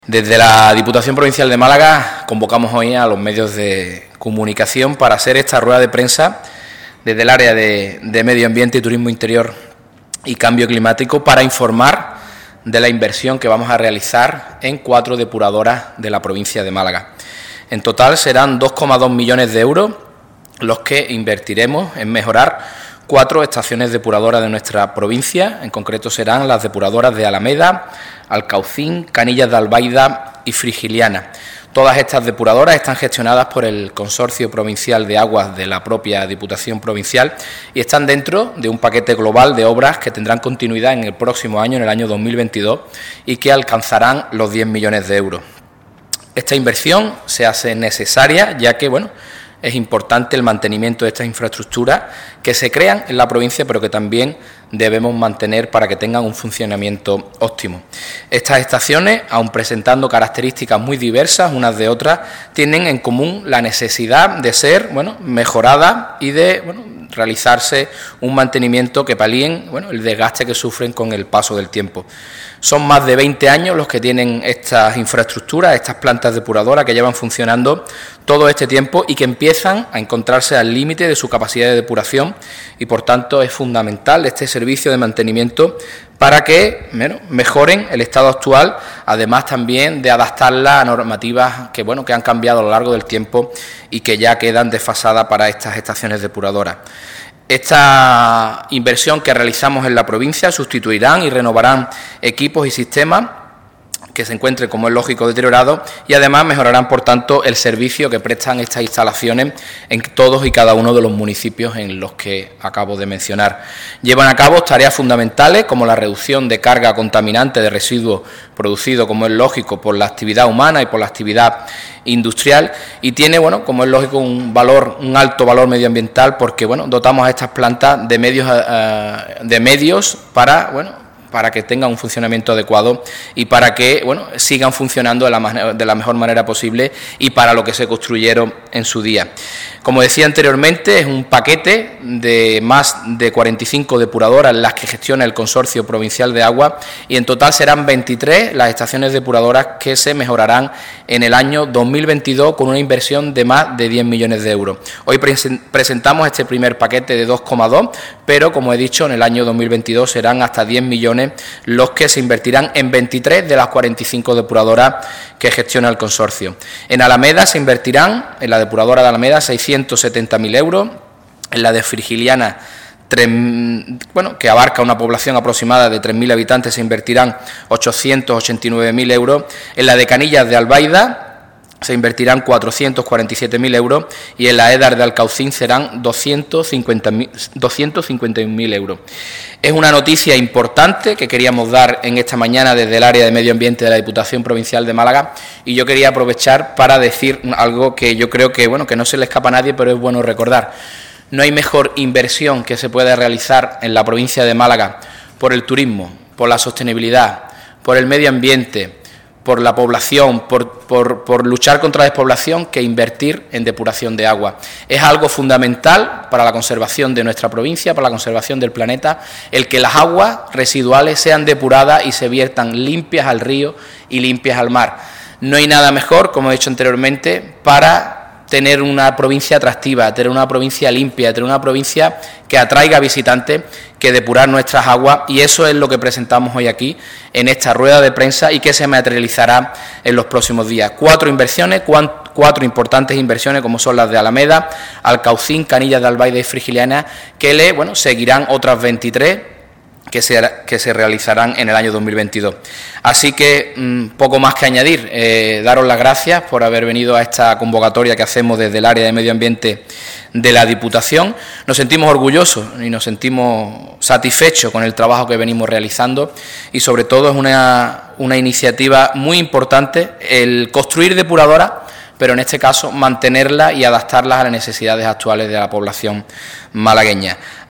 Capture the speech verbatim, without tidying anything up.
Desde la Diputación Provincial de Málaga convocamos hoy a los medios de comunicación para hacer esta rueda de prensa desde el área de, de Medio Ambiente y Turismo Interior y Cambio Climático para informar de la inversión que vamos a realizar en cuatro depuradoras de la provincia de Málaga. En total serán dos coma dos millones de euros los que invertiremos en mejorar cuatro estaciones depuradoras de nuestra provincia. En concreto serán las depuradoras de Alameda, Alcaucín, Canillas de Albaida y Frigiliana. Todas estas depuradoras están gestionadas por el Consorcio Provincial de Aguas de la propia Diputación Provincial y están dentro de un paquete global de obras que tendrán continuidad en el próximo año, en el año dos mil veintidós, y que alcanzarán los diez millones de euros. Esta inversión se hace necesaria ya que, bueno, es importante el mantenimiento de estas infraestructuras que se crean en la provincia, pero que también debemos mantener para que tengan un funcionamiento óptimo. Estas estaciones, aun presentando características muy diversas unas de otras, tienen en común la necesidad de ser, bueno, mejoradas y de, bueno, realizarse un mantenimiento que palíen, bueno, el desgaste que sufren con el paso del tiempo. Son más de veinte años los que tienen estas infraestructuras, estas plantas depuradoras que llevan funcionando todo este tiempo y que empiezan a encontrarse al límite de su capacidad de depuración y, por tanto, es fundamental este servicio de mantenimiento para que, bueno, mejoren el estado actual, además también de adaptarla a normativas que, bueno, que han cambiado a lo largo del tiempo y que ya quedan desfasadas para estas estaciones depuradoras. Esta inversión que realizamos en la provincia sustituirán y renovarán equipos y sistemas que se encuentren, como es lógico, deteriorados y además mejorarán, por tanto, el servicio que prestan estas instalaciones en todos y cada uno de los municipios en los que acabo de mencionar. Llevan a cabo tareas fundamentales como la reducción de carga contaminante de residuos producidos, como es lógico, por la actividad humana y por la actividad industrial, y tiene, bueno, como es lógico, un valor, un alto valor medioambiental, porque, bueno, dotamos a estas plantas de medios, uh, de medios para, bueno, para que tengan un funcionamiento adecuado y para que, bueno, sigan funcionando de la, de la mejor manera posible y para lo que se construyeron en su día. Como decía anteriormente, es un paquete de más de cuarenta y cinco depuradoras las que gestiona el Consorcio Provincial de Agua y en total serán veintitrés las estaciones depuradoras que se mejorarán en el año dos mil veintidós con una inversión de más de diez millones de euros. Hoy presentamos este primer paquete de dos coma dos, pero como he dicho, en el año dos mil veintidós serán hasta diez millones los que se invertirán en veintitrés de las cuarenta y cinco depuradoras que gestiona el consorcio. En Alameda se invertirán, en la depuradora de Alameda, seiscientos setenta mil euros, en la de Frigiliana, tres, bueno, que abarca una población aproximada de tres mil habitantes, se invertirán ochocientos ochenta y nueve mil euros, en la de Canillas de Albaida se invertirán cuatrocientos cuarenta y siete mil euros y en la EDAR de Alcaucín serán doscientos cincuenta y un mil euros. Es una noticia importante que queríamos dar en esta mañana desde el área de Medio Ambiente de la Diputación Provincial de Málaga y yo quería aprovechar para decir algo que yo creo que, bueno, que no se le escapa a nadie, pero es bueno recordar. No hay mejor inversión que se pueda realizar en la provincia de Málaga por el turismo, por la sostenibilidad, por el medio ambiente, por la población, por, por, por luchar contra la despoblación, que invertir en depuración de agua. Es algo fundamental para la conservación de nuestra provincia, para la conservación del planeta, el que las aguas residuales sean depuradas y se viertan limpias al río y limpias al mar. No hay nada mejor, como he dicho anteriormente, para tener una provincia atractiva, tener una provincia limpia, tener una provincia que atraiga visitantes, que depurar nuestras aguas, y eso es lo que presentamos hoy aquí en esta rueda de prensa y que se materializará en los próximos días. Cuatro inversiones, cuatro importantes inversiones como son las de Alameda, Alcaucín, Canillas de Albaida y Frigiliana, que le, bueno, seguirán otras veintitrés que se, que se realizarán en el año dos mil veintidós. Así que mmm, poco más que añadir, eh, daros las gracias por haber venido a esta convocatoria que hacemos desde el área de Medio Ambiente de la Diputación. Nos sentimos orgullosos y nos sentimos satisfechos con el trabajo que venimos realizando y sobre todo es una, una iniciativa muy importante el construir depuradoras, pero en este caso mantenerlas y adaptarlas a las necesidades actuales de la población malagueña.